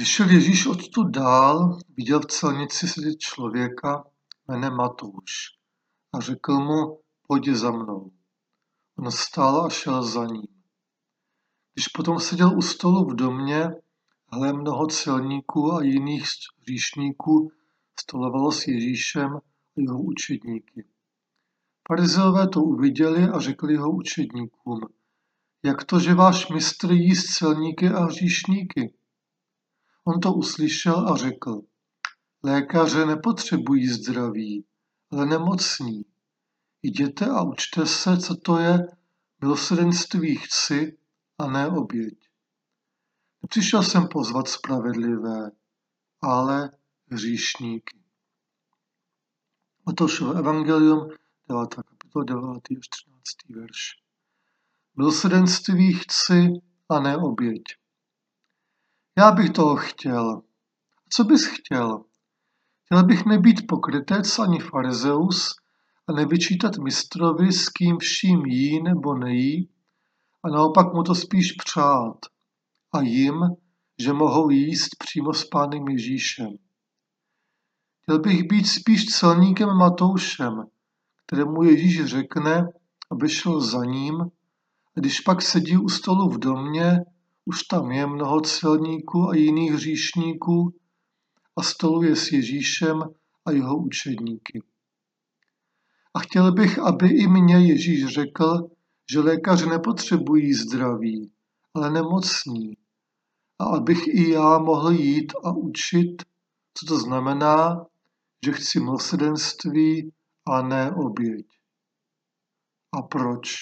Když šel Ježíš odtud dál, viděl v celnici sedět člověka jménem Matouš a řekl mu: pojď za mnou. On vstal a šel za ním. Když potom seděl u stolu v domě, hle, mnoho celníků a jiných hříšníků stolovalo s Ježíšem a jeho učedníky. Farizeové to uviděli a řekli jeho učedníkům: jak to, že váš mistr jí s celníky a hříšníky? On to uslyšel a řekl: lékaře nepotřebují zdraví, ale nemocní. Jděte a učte se, co to je milosrdenství chci a ne oběť. Nepřišel jsem pozvat spravedlivé, ale hříšníky. Matoušovo evangelium, 9. kapitola, 9. až 13. verš. Milosrdenství chci a ne oběť. Já bych toho chtěl. Co bys chtěl? Chtěl bych nebýt pokrytec ani farizeus a nevyčítat mistrovi, s kým vším jí nebo nejí, a naopak mu to spíš přát a jim, že mohou jíst přímo s Pánem Ježíšem. Chtěl bych být spíš celníkem Matoušem, kterému Ježíš řekne, aby šel za ním, a když pak sedí u stolu v domě, už tam je mnoho celníků a jiných hříšníků a stoluje s Ježíšem a jeho učedníky. A chtěl bych, aby i mně Ježíš řekl, že lékaři nepotřebují zdraví, ale nemocní, a abych i já mohl jít a učit, co to znamená, že chci milosrdenství a ne oběť. A proč?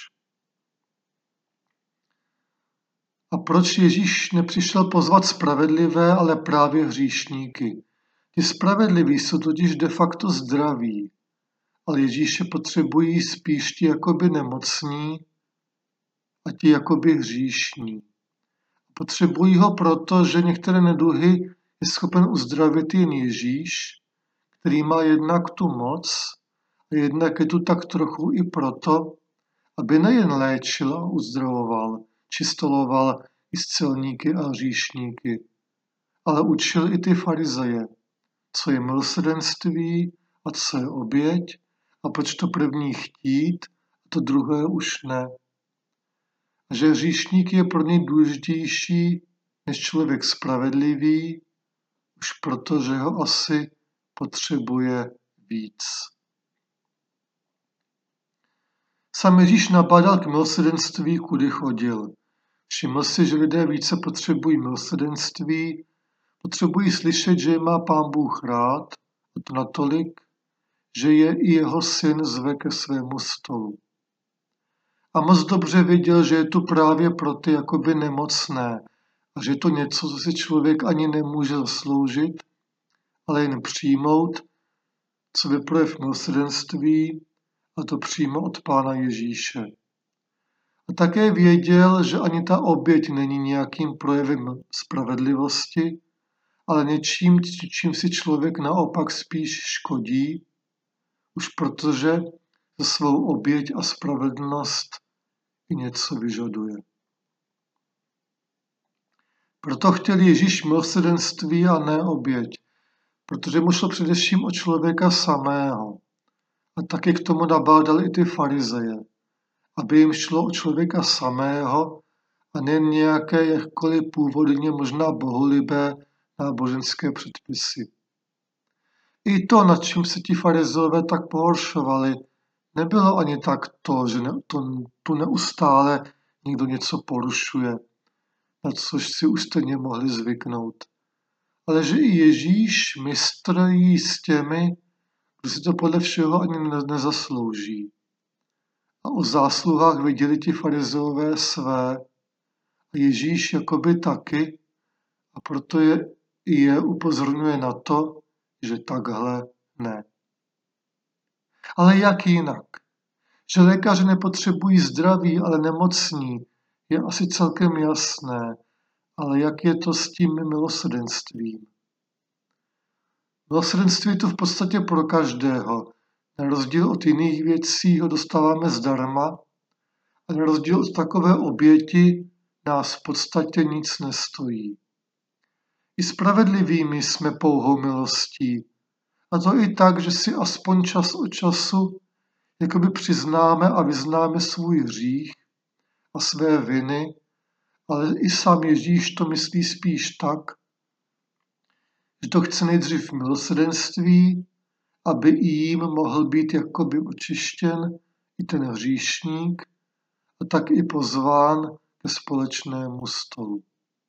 A proč Ježíš nepřišel pozvat spravedlivé, ale právě hříšníky? Ti spravedliví jsou totiž de facto zdraví, ale Ježíše potřebují spíš ti jakoby nemocní a ti jakoby hříšní. Potřebují ho proto, že některé neduhy je schopen uzdravit jen Ježíš, který má jednak tu moc a jednak je tu tak trochu i proto, aby nejen léčil a uzdravoval, či stoloval i s celníky a hříšníky, ale učil i ty farizeje, co je milosrdenství a co je oběť a proč to první chtít a to druhé už ne. A že hříšník je pro něj důležitější než člověk spravedlivý, už proto, že ho asi potřebuje víc. Sám Ježíš nabádal k milosrdenství, kudy chodil. Všiml si, že lidé více potřebují milosrdenství, potřebují slyšet, že je má Pán Bůh rád, a to natolik, že je i jeho syn zve ke svému stolu. A moc dobře věděl, že je tu právě pro ty jakoby nemocné a že je to něco, co si člověk ani nemůže zasloužit, ale jen přijmout, co by projev milosrdenství, a to přímo od Pána Ježíše. A také věděl, že ani ta oběť není nějakým projevem spravedlivosti, ale něčím, čím si člověk naopak spíš škodí, už protože za svou oběť a spravedlnost i něco vyžaduje. Proto chtěl Ježíš milosrdenství a ne oběť, protože mu šlo především o člověka samého. A taky k tomu nabádal i ty farizeje, aby jim šlo o člověka samého a nejen nějaké jakkoliv původně možná bohulibé náboženské předpisy. I to, nad čím se ti farizeové tak pohoršovali, nebylo ani tak to, že tu neustále někdo něco porušuje, na což si už stejně mohli zvyknout. Ale že i Ježíš mistr jí s těmi, kdo si to podle všeho ani nezaslouží. A o zásluhách viděli ti farizeové své a Ježíš jakoby taky, a proto je upozorňuje na to, že takhle ne. Ale jak jinak? Že lékaři nepotřebují zdraví, ale nemocní, je asi celkem jasné, ale jak je to s tím milosrdenstvím? Milosrdenství je to v podstatě pro každého. Na rozdíl od jiných věcí ho dostáváme zdarma a na rozdíl od takové oběti nás v podstatě nic nestojí. I spravedlivými jsme pouhou milostí. A to i tak, že si aspoň čas od času jakoby přiznáme a vyznáme svůj hřích a své viny, ale i sám Ježíš to myslí spíš tak, že to chce nejdřív v milosrdenství, aby i jím mohl být jakoby očištěn i ten hříšník a tak i pozván ke společnému stolu.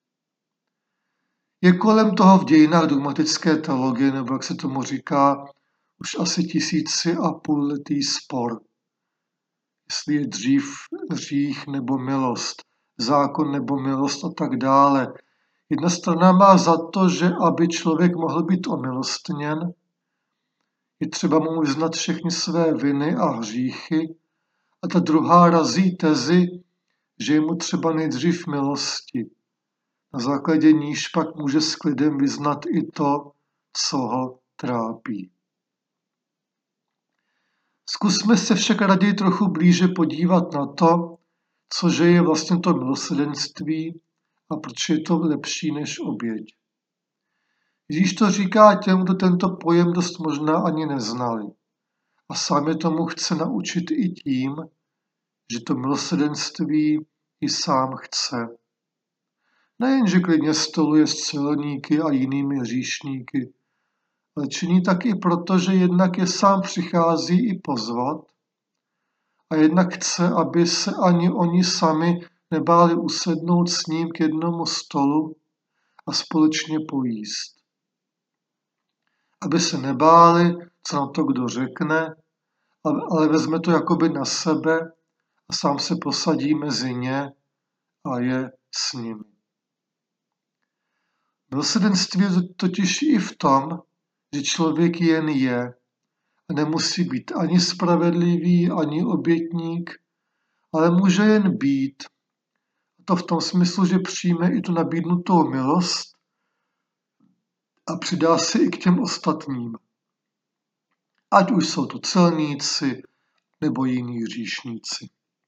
Je kolem toho v dějinách dogmatické teologie, nebo jak se tomu říká, už asi 1500letý spor. Jestli je dřív hřích nebo milost, zákon nebo milost a tak dále. Jedna strana má za to, že aby člověk mohl být omilostněn, je třeba mu vyznat všechny své viny a hříchy, a ta druhá razí tezi, že je mu třeba nejdřív milosti. Na základě níž pak může s klidem vyznat i to, co ho trápí. Zkusme se však raději trochu blíže podívat na to, cože je vlastně to milosrdenství a proč je to lepší než oběť. Ježíš to říká těm, kdo tento pojem dost možná ani neznali. A sám je tomu chce naučit i tím, že to milosrdenství i sám chce. Nejen, že klidně stoluje s celníky a jinými hříšníky, ale činí tak i proto, že jednak je sám přichází i pozvat a jednak chce, aby se ani oni sami nebáli usednout s ním k jednomu stolu a společně pojíst. Aby se nebáli, co na to kdo řekne, ale vezme to jakoby na sebe a sám se posadí mezi ně a je s nimi. Milosrdenství je totiž i v tom, že člověk jen je a nemusí být ani spravedlivý, ani obětník, ale může jen být. A to v tom smyslu, že přijme i tu nabídnutou milost a přidá se i k těm ostatním. Ať už jsou to celníci nebo jiní hříšníci.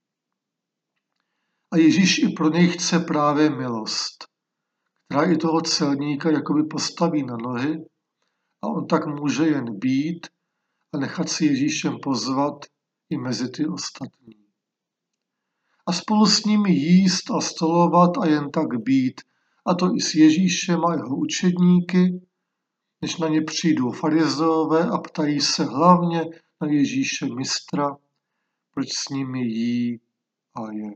A Ježíš i pro něj chce právě milost, která i toho celníka jakoby postaví na nohy a on tak může jen být a nechat si Ježíšem pozvat i mezi ty ostatní. A spolu s nimi jíst a stolovat a jen tak být, a to i s Ježíšem a jeho učedníky, než na ně přijdou farizeové a ptají se hlavně na Ježíše mistra, proč s nimi jí a je.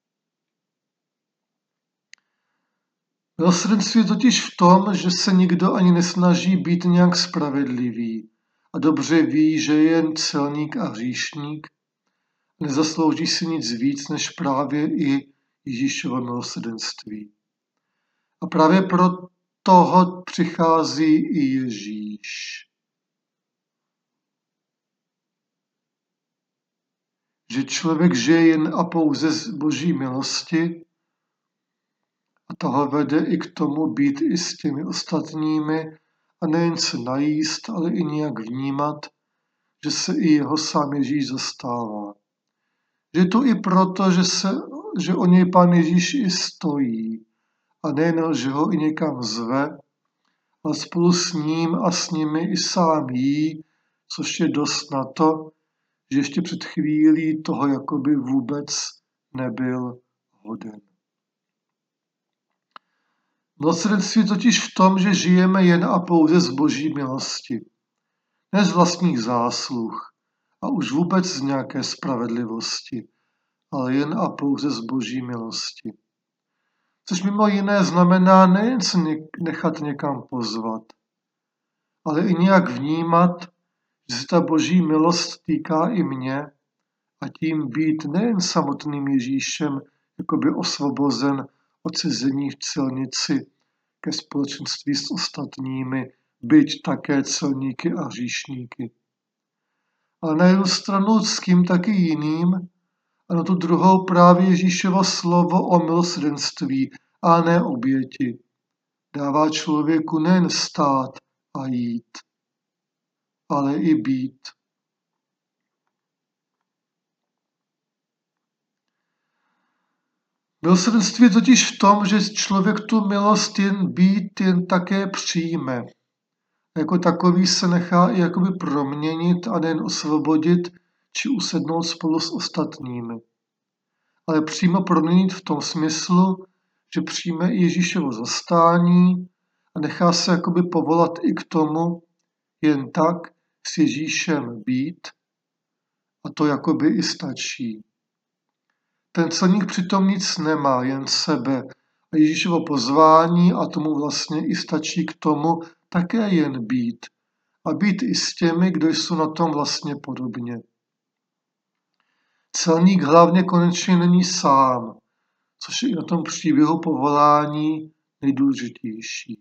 Milosrdenství je totiž v tom, že se nikdo ani nesnaží být nějak spravedlivý a dobře ví, že je jen celník a hříšník, nezaslouží si nic víc než právě i Ježíšovo milosrdenství. A právě pro toho přichází i Ježíš. Že člověk žije jen a pouze z Boží milosti a toho vede i k tomu být i s těmi ostatními a nejen se najíst, ale i nějak vnímat, že se i jeho sám Ježíš zastává. Že to i proto, že o něj Pán Ježíš i stojí a nejen, že ho i někam zve, ale spolu s ním a s nimi i sám jí, což je dost na to, že ještě před chvílí toho jakoby vůbec nebyl hoden. Milosrdenství totiž v tom, že žijeme jen a pouze z Boží milosti, ne z vlastních zásluh a už vůbec z nějaké spravedlivosti, ale jen a pouze z Boží milosti. Což mimo jiné znamená nejen se nechat někam pozvat, ale i nějak vnímat, že se ta Boží milost týká i mě a tím být nejen samotným Ježíšem jakoby osvobozen od sezení v celnici ke společenství s ostatními, byť také celníky a hříšníky. Ale na jednu stranu s kým taky jiným a na tu druhou právě Ježíšovo slovo o milosrdenství a ne oběti. Dává člověku nejen stát a jít, ale i být. Milosrdenství je totiž v tom, že člověk tu milost jen také přijme. Jako takový se nechá i jakoby proměnit a nejen osvobodit či usednout spolu s ostatními. Ale přímo proměnit v tom smyslu, že přijme Ježíšovo zastání a nechá se jakoby povolat i k tomu jen tak s Ježíšem být, a to jakoby i stačí. Ten celník přitom nic nemá, jen sebe a Ježíšovo pozvání a tomu vlastně i stačí k tomu také jen být. A být i s těmi, kdo jsou na tom vlastně podobně. Celník hlavně konečně není sám, což je i na tom příběhu povolání nejdůležitější.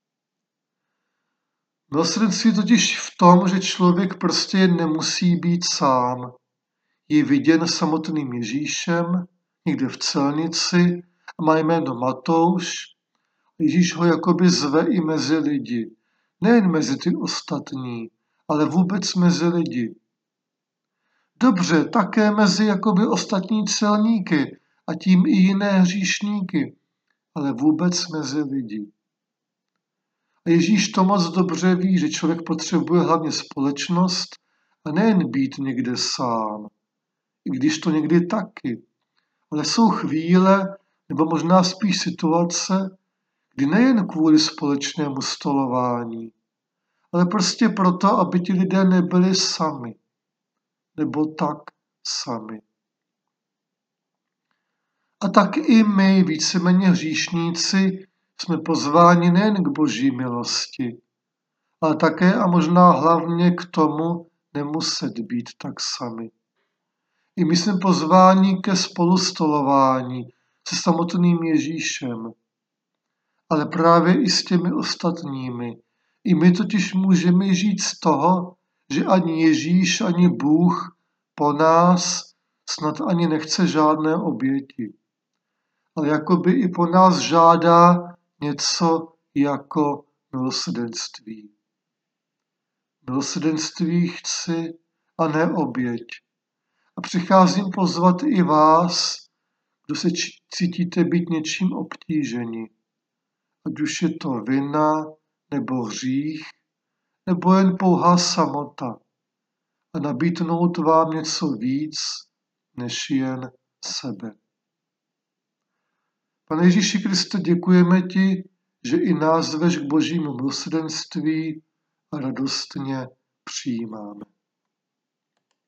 Milosrdenství je totiž v tom, že člověk prostě nemusí být sám. Je viděn samotným Ježíšem, někde v celnici a má jméno Matouš. Ježíš ho jakoby zve i mezi lidi. Nejen mezi ty ostatní, ale vůbec mezi lidi. Dobře, také mezi jakoby ostatní celníky a tím i jiné hříšníky, ale vůbec mezi lidi. A Ježíš to moc dobře ví, že člověk potřebuje hlavně společnost a nejen být někde sám, i když to někdy taky. Ale jsou chvíle, nebo možná spíš situace, kdy nejen kvůli společnému stolování, ale prostě proto, aby ti lidé nebyli sami, nebo tak sami. A tak i my, víceméně hříšníci, jsme pozváni nejen k boží milosti, ale také a možná hlavně k tomu nemuset být tak sami. I my jsme pozváni ke spolustolování se samotným Ježíšem, ale právě i s těmi ostatními. I my totiž můžeme žít z toho, že ani Ježíš, ani Bůh po nás snad ani nechce žádné oběti, ale jakoby i po nás žádá něco jako milosrdenství. Milosrdenství chci a ne oběť. A přicházím pozvat i vás, kdo se cítíte být něčím obtíženi. Ať už je to vina, nebo hřích, nebo jen pouhá samota. A nabídnout vám něco víc, než jen sebe. Pane Ježíši Kriste, děkujeme ti, že i nás zveš k božímu milosrdenství a radostně přijímáme.